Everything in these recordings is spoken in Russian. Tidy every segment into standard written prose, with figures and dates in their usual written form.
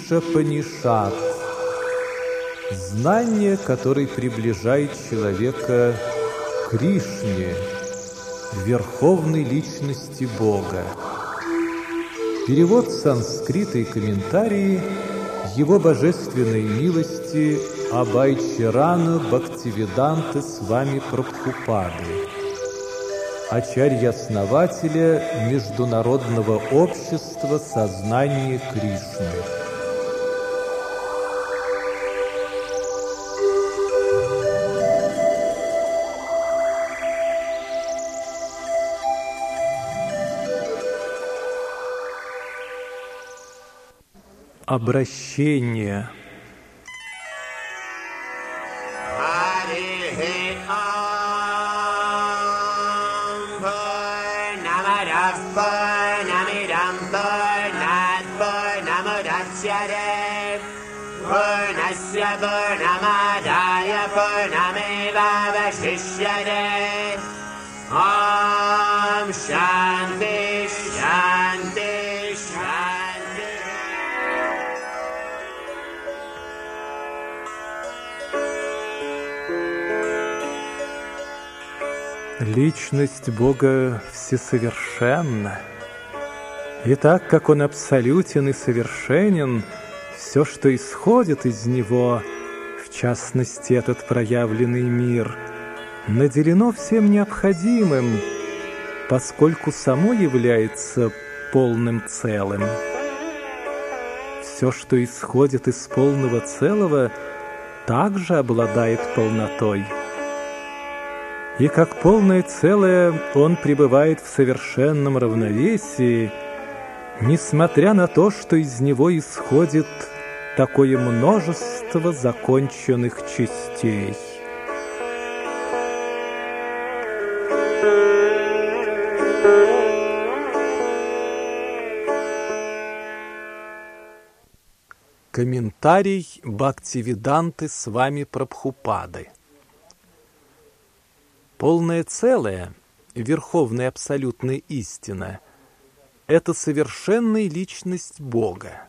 Ишапанишат. Знание, которое приближает человека к Кришне, верховной личности Бога. Перевод с санскрита и комментарии Его божественной милости Абайчарана Бхактивиданты Свами Прабхупады, ачарья-основателя Международного общества сознания Кришны. Обращение. Шанти, шанти, шанти. Личность Бога всесовершенна, и так как Он абсолютен и совершенен, все, что исходит из Него, в частности этот проявленный мир, наделено всем необходимым, поскольку само является полным целым. Все, что исходит из полного целого, также обладает полнотой. И как полное целое он пребывает в совершенном равновесии, несмотря на то, что из него исходит такое множество законченных частей. Комментарий Бхактивиданты Свами Прабхупады. Полное целое, верховная абсолютная истина – это совершенная личность Бога.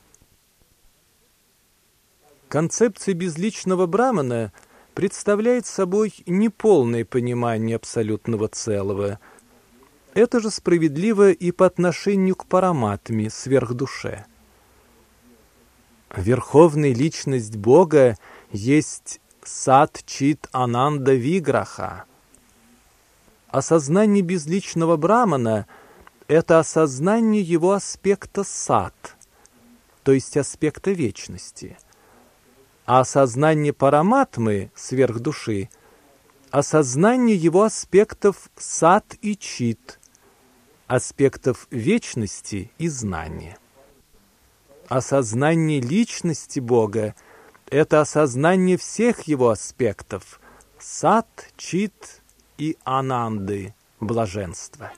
Концепция безличного Брамана представляет собой неполное понимание абсолютного целого. Это же справедливо и по отношению к параматме, сверхдуше. Верховная личность Бога есть Сат-Чит Ананда Виграха. Осознание безличного Брамана – это осознание его аспекта сат, то есть аспекта вечности. А осознание параматмы, сверхдуши – осознание его аспектов сат и чит, аспектов вечности и знания. Осознание личности Бога – это осознание всех его аспектов – сат, чит и ананды – блаженства.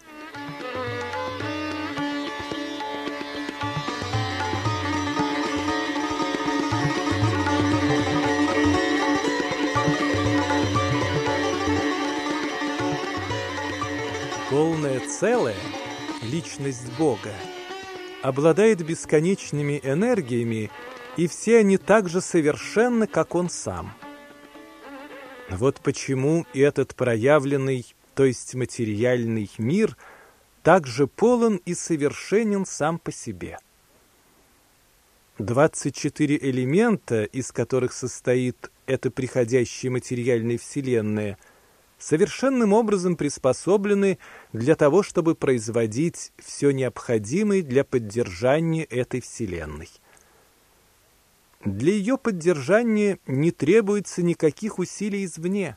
Полное целое, личность Бога, обладает бесконечными энергиями, и все они так же совершенны, как Он сам. Вот почему и этот проявленный, то есть материальный мир, также полон и совершенен сам по себе. 24 элемента, из которых состоит эта приходящая материальная вселенная, совершенным образом приспособлены для того, чтобы производить все необходимое для поддержания этой вселенной. Для ее поддержания не требуется никаких усилий извне.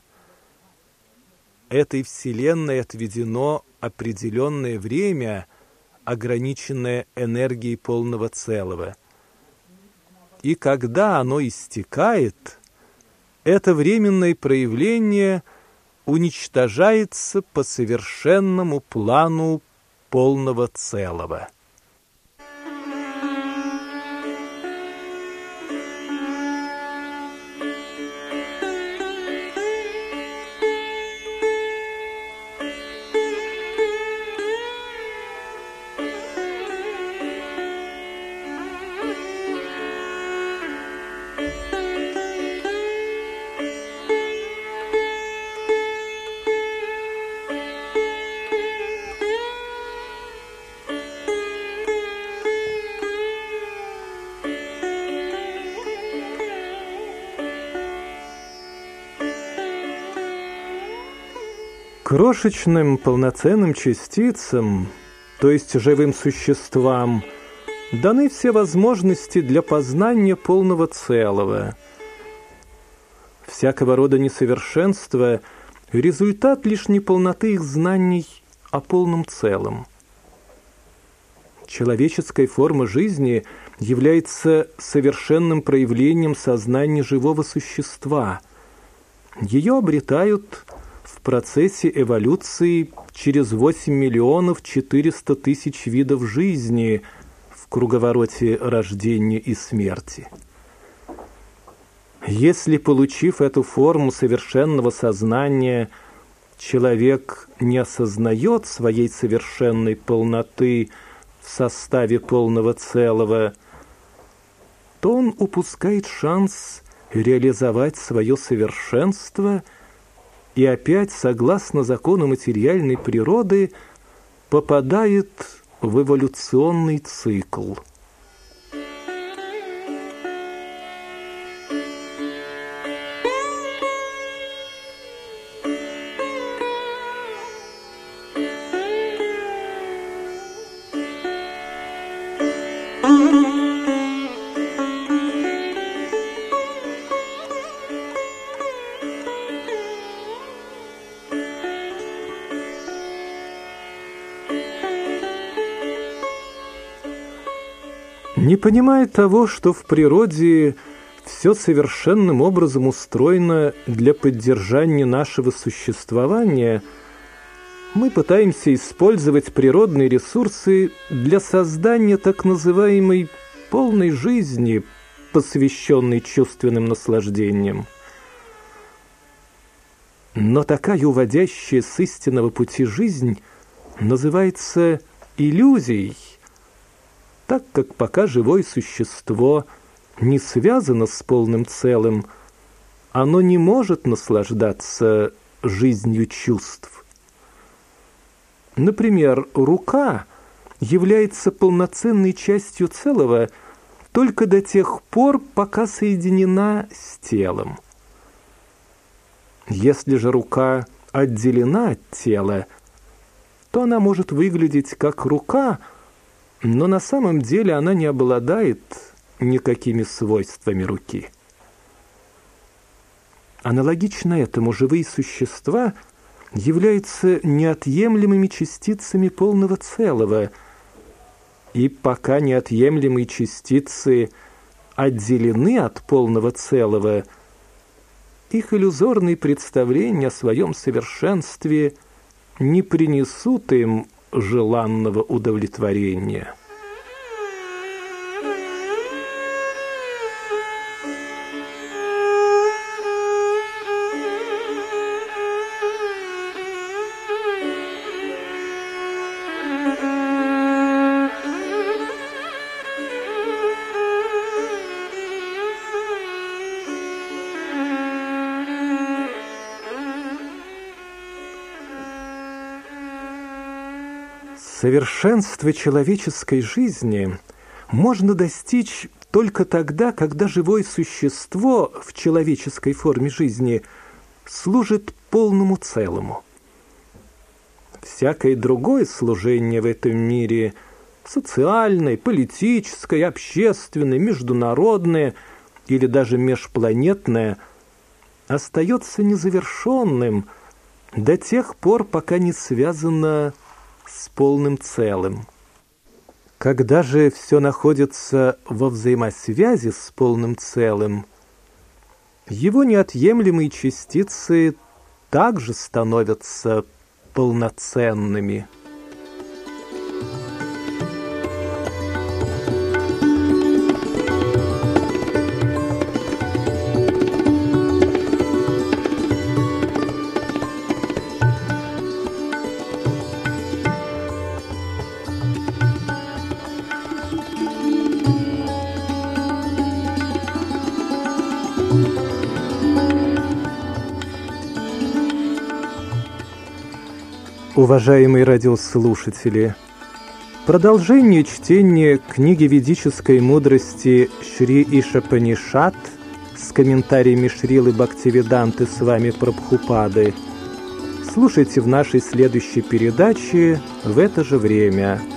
Этой вселенной отведено определенное время, ограниченное энергией полного целого. И когда оно истекает, это временное проявление уничтожается по совершенному плану полного целого. Крошечным полноценным частицам, то есть живым существам, даны все возможности для познания полного целого. Всякого рода несовершенство – результат лишь неполноты их знаний о полном целом. Человеческая форма жизни является совершенным проявлением сознания живого существа. Ее обретают в процессе эволюции через 8 миллионов 400 тысяч видов жизни в круговороте рождения и смерти. Если, получив эту форму совершенного сознания, человек не осознает своей совершенной полноты в составе полного целого, то он упускает шанс реализовать свое совершенство и опять, согласно закону материальной природы, попадает в эволюционный цикл. Не понимая того, что в природе все совершенным образом устроено для поддержания нашего существования, мы пытаемся использовать природные ресурсы для создания так называемой полной жизни, посвященной чувственным наслаждениям. Но такая уводящая с истинного пути жизнь называется иллюзией, так как пока живое существо не связано с полным целым, оно не может наслаждаться жизнью чувств. Например, рука является полноценной частью целого только до тех пор, пока соединена с телом. Если же рука отделена от тела, то она может выглядеть как рука, но на самом деле она не обладает никакими свойствами руки. Аналогично этому живые существа являются неотъемлемыми частицами полного целого, и пока неотъемлемые частицы отделены от полного целого, их иллюзорные представления о своем совершенстве не принесут им желанного удовлетворения. Совершенство человеческой жизни можно достичь только тогда, когда живое существо в человеческой форме жизни служит полному целому. Всякое другое служение в этом мире – социальное, политическое, общественное, международное или даже межпланетное – остается незавершенным до тех пор, пока не связано с полным целым. Когда же все находится во взаимосвязи с полным целым, его неотъемлемые частицы также становятся полноценными. Уважаемые радиослушатели, продолжение чтения книги ведической мудрости Шри Ишапанишат с комментариями Шрилы Бхактивиданты с вами Прабхупады Слушайте в нашей следующей передаче в это же время.